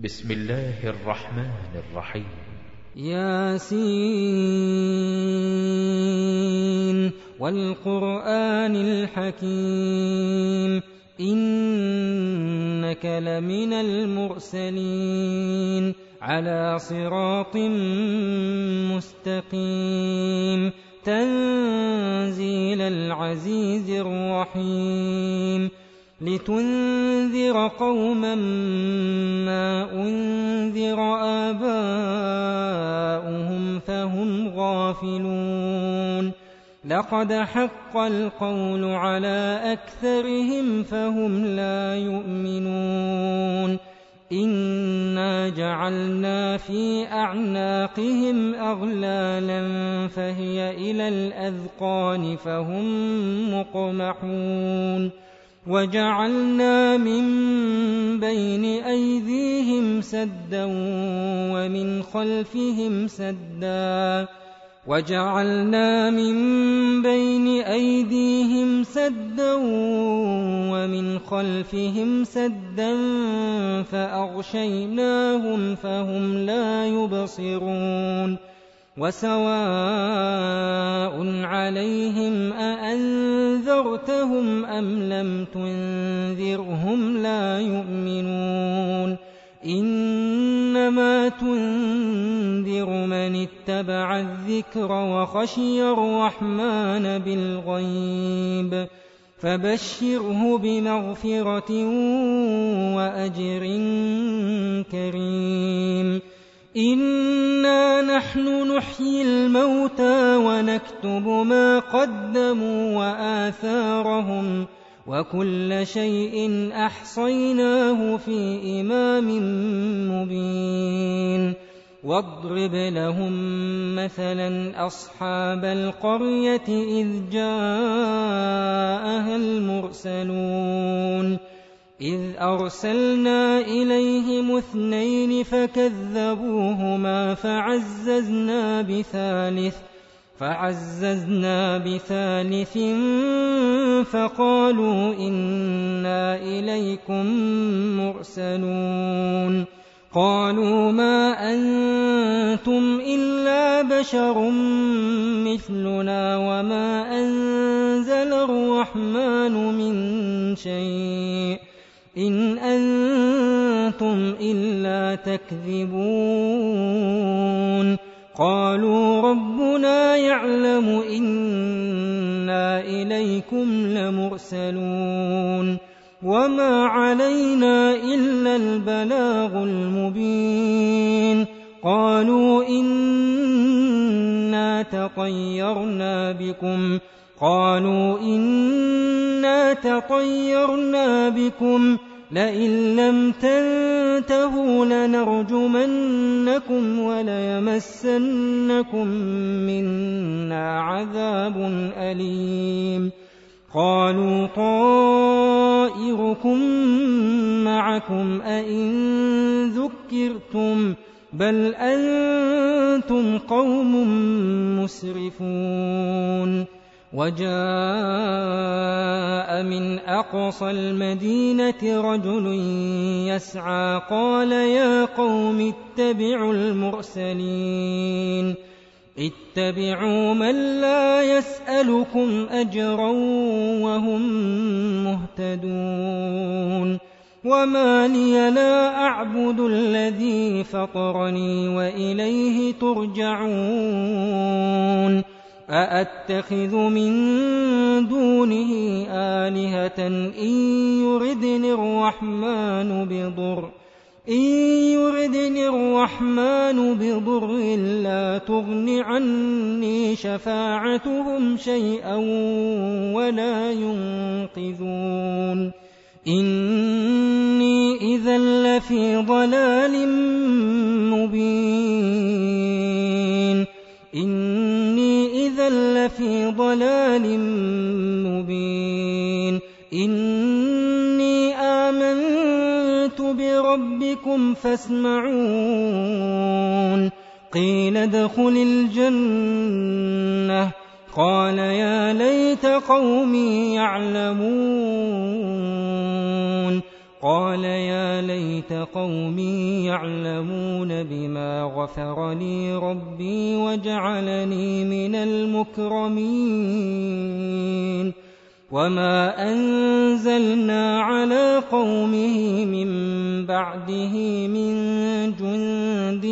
بسم الله الرحمن الرحيم. ياسين والقرآن الحكيم إنك لمن المرسلين على صراط مستقيم تنزيل العزيز الرحيم لتنذر قوما ما أنذر آباؤهم فهم غافلون لقد حق القول على أكثرهم فهم لا يؤمنون إنا جعلنا في أعناقهم أغلالا فهي إلى الأذقان فهم مقمحون وجعلنا من بين أيديهم سدا ومن خلفهم سدا وجعلنا من بين أيديهم سدا ومن خلفهم سدا فأغشيناهم فهم لا يبصرون وسواء عليهم أأنذرتهم أم لم تنذرهم لا يؤمنون إنما تنذر من اتبع الذكر وخشي الرحمن بالغيب فبشره بمغفرة وأجر كريم إنا نحن نحيي الموتى ونكتب ما قدموا وآثارهم وكل شيء أحصيناه في إمام مبين واضرب لهم مثلا أصحاب القرية إذ جاءها المرسلون إذ أرسلنا إليهم 2 فكذبوهما فعززنا بثالث فقالوا إنا إليكم مرسلون قالوا ما أنتم إلا بشر مثلنا وما أنزل الرحمن من شيء إن أنتم إلا تكذبون قالوا ربنا يعلم إنا إليكم لمرسلون وما علينا إلا البلاغ المبين قالوا إنا تطيرنا بكم لئن لم تنتهوا لنرجمنكم وليمسنكم منا عذاب أليم قالوا طائركم معكم أئن ذكرتم بل أنتم قوم مسرفون وجاء من أقصى المدينة رجل يسعى قال يا قوم اتبعوا المرسلين اتبعوا من لا يسألكم أجرا وهم مهتدون وما لي لا أعبد الذي فطرني وإليه ترجعون أأتخذ من دونه آلهة إن يردني الرحمن بضر لا تغن عني شفاعتهم شيئا ولا ينقذون إني إذا لفي ضلال مبين إني آمنت بربكم فاسمعون قيل ادخل الجنة قال يا ليت قومي يعلمون قال يا ليت قومي يعلمون بما غفر لي ربي وجعلني من المكرمين وما أنزلنا على قومه من بعده من جند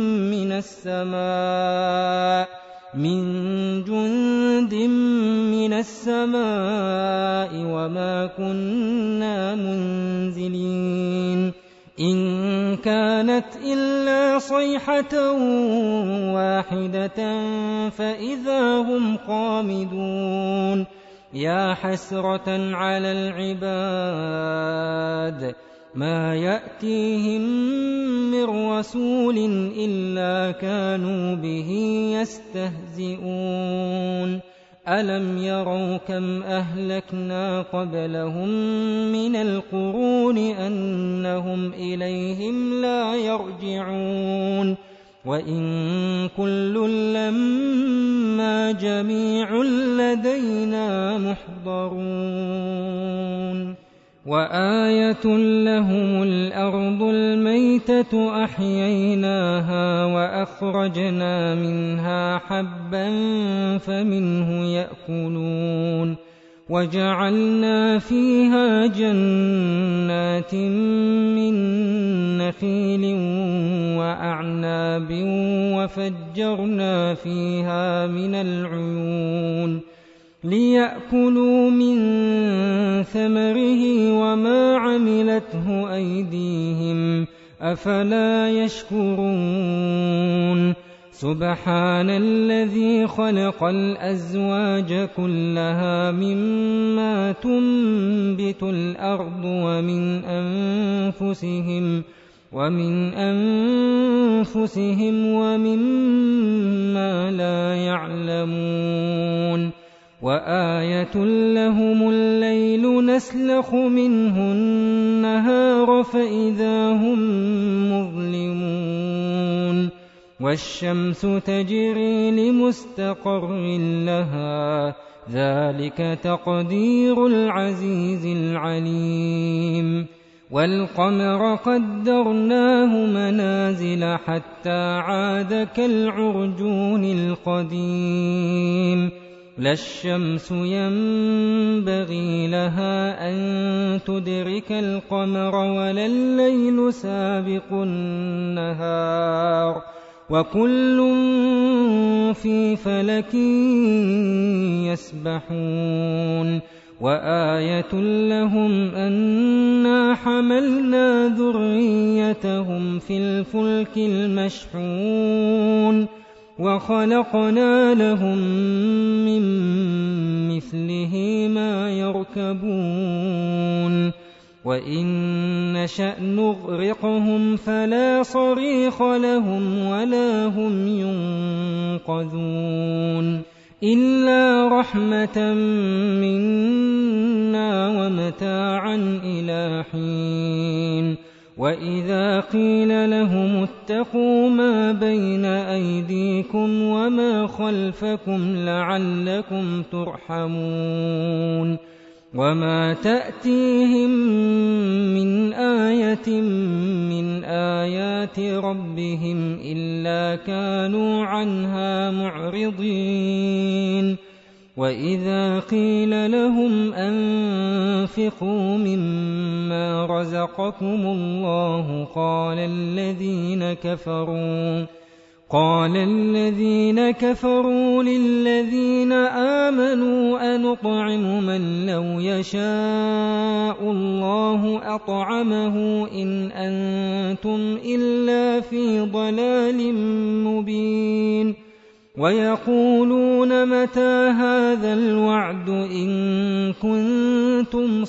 من السماء وما كنا منزلين إن كانت إلا صيحة واحدة فإذا هم خامدون يا حسرة على العباد ما يأتيهم من رسول إلا كانوا به يستهزئون ألم يروا كم أهلكنا قبلهم من القرون أنهم إليهم لا يرجعون وإن كل لما جميع لدينا محضرون وآية لهم الأرض الميتة أحييناها وأخرجنا منها حبا فمنه يأكلون وجعلنا فيها جنات من نخيل وأعناب وفجرنا فيها من العيون ليأكلوا من ثمره وما عملته أيديهم أفلا يشكرون سبحان الذي خلق الأزواج كلها مما تنبت الأرض ومن أنفسهم ومما لا يعلمون وآية لهم الليل نسلخ منه النهار فإذا هم مظلمون والشمس تجري لمستقر لها ذلك تقدير العزيز العليم والقمر قدرناه منازل حتى عاد كالعرجون القديم لا الشمس ينبغي لها أن تدرك القمر ولا الليل سابق النهار وكل في فلك يسبحون وآية لهم أنا حملنا ذريتهم في الفلك المشحون وخلقنا لهم من مثله ما يركبون وإن نشأ نغرقهم فلا صريخ لهم ولا هم ينقذون إلا رحمة منا ومتاعا إلى حين وإذا قيل لهم اتقوا ما بين أيديكم وما خلفكم لعلكم ترحمون وما تأتيهم من آية من آيات ربهم إلا كانوا عنها معرضين وإذا قيل لهم أنفقوا مما رزقكم الله قال الذين كفروا للذين آمنوا أنطعم من لو يشاء الله أطعمه إن أنتم إلا في ضلال مبين ويقولون متى هذا الوعد إن كنتم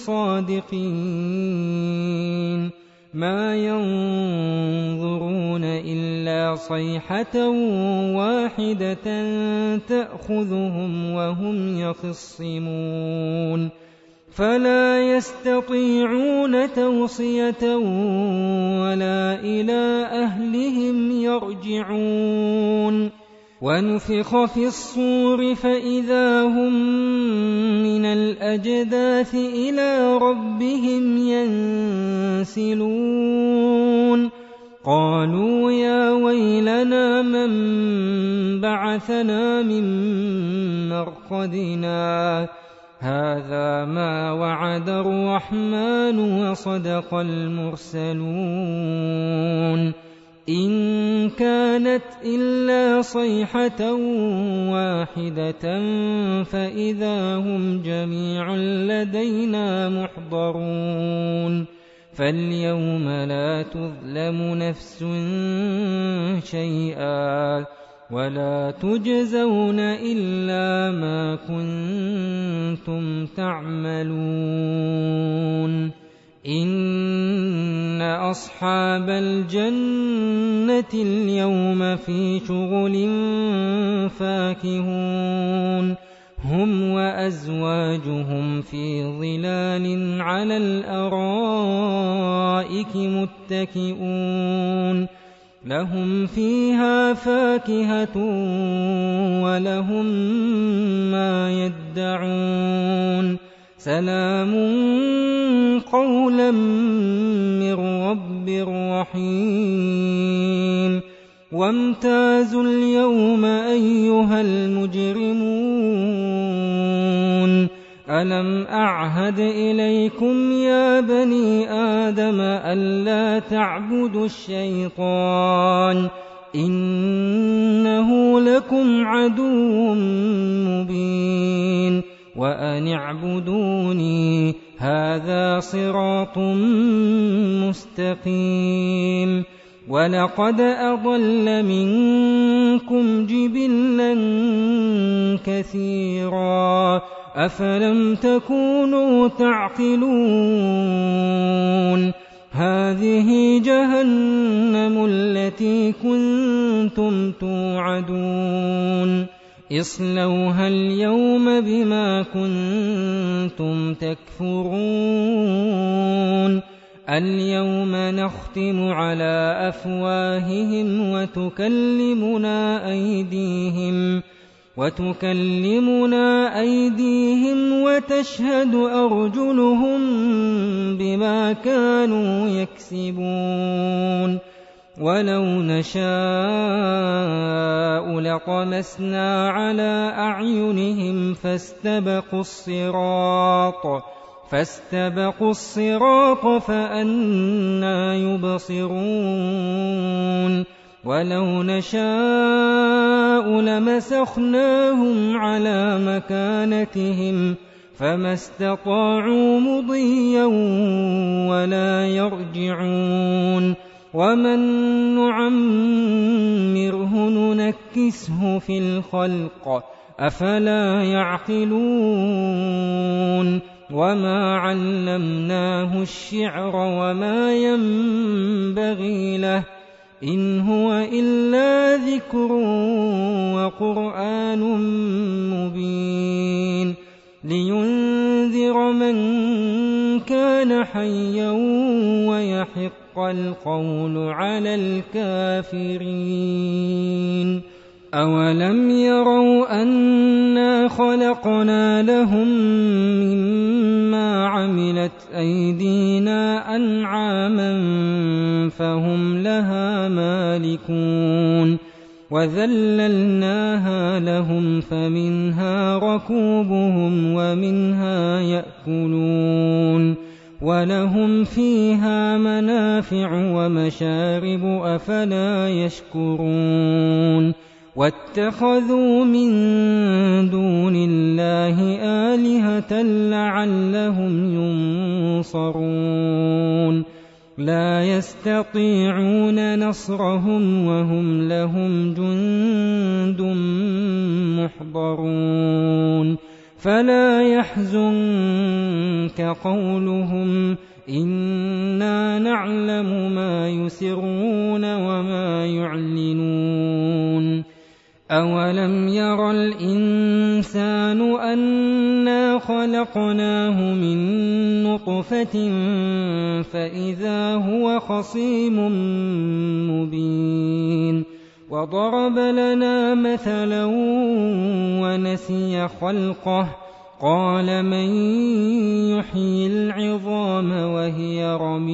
صادقين ما ينظرون إلا صيحة واحدة تأخذهم وهم يخصمون فلا يستطيعون توصية ولا إلى أهلهم يرجعون ونفخ في الصور فإذا هم من الأجداث إلى ربهم ينسلون قالوا يا ويلنا من بعثنا من مرقدنا هذا ما وعد الرحمن وصدق المرسلون إن كانت إلا صيحة واحدة فإذا هم جميع لدينا محضرون فاليوم لا تظلم نفس شيئا ولا تجزون إلا ما كنتم تعملون إن أصحاب الجنة اليوم في شغل فاكهون هم وأزواجهم في ظلال على الأرائك متكئون لهم فيها فاكهة ولهم ما يدعون سلام قولا من رب رحيم وامتازوا اليوم أيها المجرمون ألم أعهد إليكم يا بني آدم ألا تعبدوا الشيطان إنه لكم عدو مبين وأن اعبدوني هذا صراط مستقيم ولقد أضل منكم جبلا كثيرا أفلم تكونوا تعقلون هذه جهنم التي كنتم توعدون اصلوها اليوم بما كنتم تكفرون اليوم نختم على أفواههم وتكلمنا أيديهم وتشهد أرجلهم بما كانوا يكسبون ولو نشاء لطمسنا على أعينهم فاستبقوا الصراط فأنى يبصرون ولو نشاء لمسخناهم على مكانتهم فما استطاعوا مضيا ولا يرجعون ومن نعمره ننكسه في الخلق أفلا يعقلون وما علمناه الشعر وما ينبغي له إن هو إلا ذكر وقرآن مبين لينذر من كان حيا ويحق القول على الكافرين أولم يروا أنا خلقنا لهم مما عملت أيدينا أنعاما فهم لها مالكون وذللناها لهم فمنها ركوبهم ومنها يأكلون ولهم فيها منافع ومشارب أفلا يشكرون واتخذوا من دون الله آلهة لعلهم ينصرون لا يستطيعون نصرهم وهم لهم جند محضرون فلا يحزنك قولهم إنا نعلم ما يسرون وما يعلنون أولم ير الإنسان أنا خلقناه من نطفة فإذا هو خصيم مبين فضرب لنا مثلا ونسي خلقه قال من يحيي العظام وهي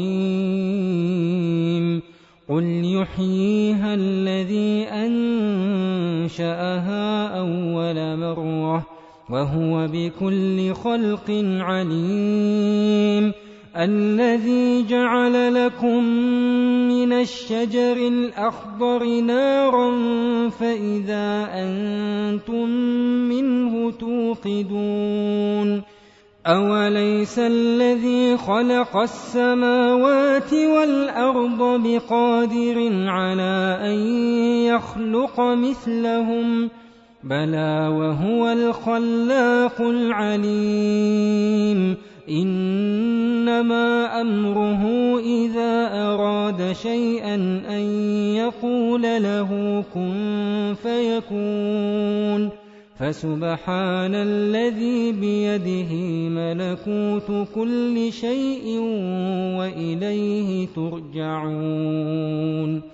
رميم قل يحييها الذي أنشأها أول مرة وهو بكل خلق عليم الذي جعل لكم من الشجر الأخضر نارا فإذا أنتم منه توقدون أوليس الذي خلق السماوات والأرض بقادر على أن يخلق مثلهم بلى وهو الخلاق العليم إنما أمره إذا أراد شيئا أن يقول له كن فيكون فسبحان الذي بيده ملكوت كل شيء وإليه ترجعون